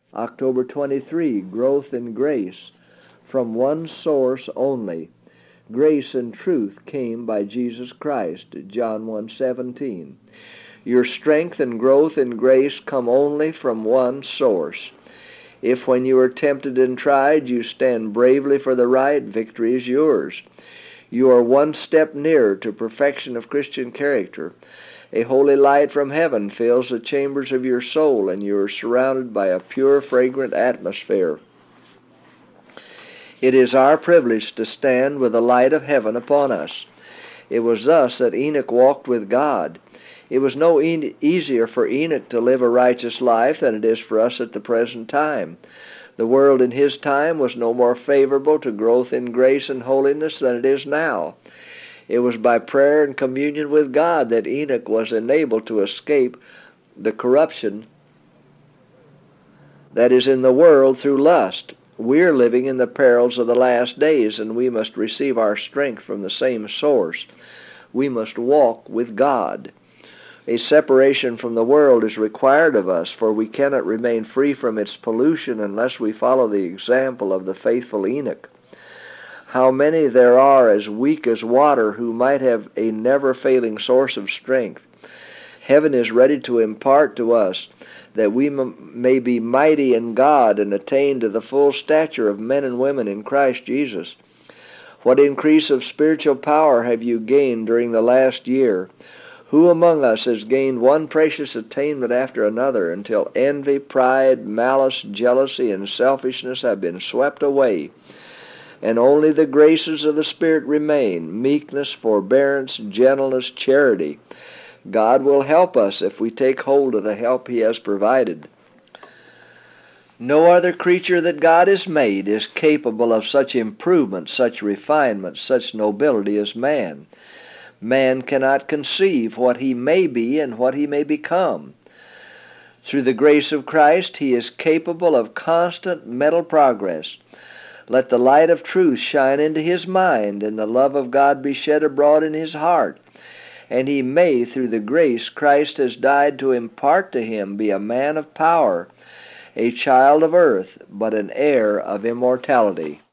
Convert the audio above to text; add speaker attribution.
Speaker 1: October 23, growth in grace. From one source only. Grace and truth came by Jesus Christ. John 1:17. Your strength and growth in grace come only from one source. If when you are tempted and tried you stand bravely for the right, victory is yours. You are one step nearer to perfection of Christian character. A holy light from heaven fills the chambers of your soul, and you are surrounded by a pure, fragrant atmosphere. It is our privilege to stand with the light of heaven upon us. It was thus that Enoch walked with God. It was no easier for Enoch to live a righteous life than it is for us at the present time. The world in his time was no more favorable to growth in grace and holiness than it is now. It was by prayer and communion with God that Enoch was enabled to escape the corruption that is in the world through lust. We're living in the perils of the last days, and we must receive our strength from the same source. We must walk with God. A separation from the world is required of us, for we cannot remain free from its pollution unless we follow the example of the faithful Enoch. How many there are as weak as water who might have a never-failing source of strength. Heaven is ready to impart to us that we may be mighty in God and attain to the full stature of men and women in Christ Jesus. What increase of spiritual power have you gained during the last year? Who among us has gained one precious attainment after another until envy, pride, malice, jealousy, and selfishness have been swept away, and only the graces of the Spirit remain: meekness, forbearance, gentleness, charity? God will help us if we take hold of the help He has provided. No other creature that God has made is capable of such improvement, such refinement, such nobility as man. Man cannot conceive what he may be and what he may become. Through the grace of Christ, he is capable of constant mental progress. Let the light of truth shine into his mind, and the love of God be shed abroad in his heart, and he may, through the grace Christ has died to impart to him, be a man of power, a child of earth, but an heir of immortality.